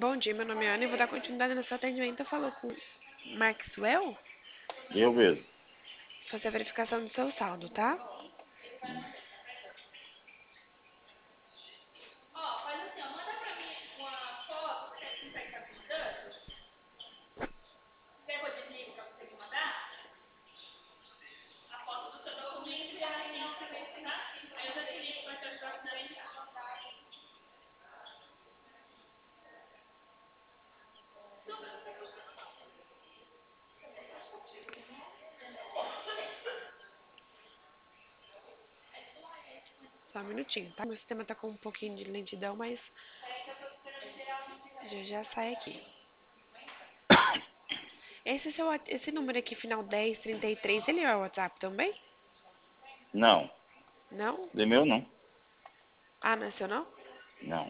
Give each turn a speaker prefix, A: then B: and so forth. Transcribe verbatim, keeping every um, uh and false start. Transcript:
A: Bom dia, meu nome é Ana e vou dar continuidade no seu atendimento. Falou com Maxwell?
B: Eu mesmo.
A: Fazer a verificação do seu saldo, tá? Só um minutinho, tá? Meu sistema tá com um pouquinho de lentidão, mas já já sai aqui. Esse seu, wa- esse número aqui, final dez, trinta e três, ele é o WhatsApp também?
B: Não.
A: Não?
B: De meu não.
A: Ah, não é seu não?
B: Não.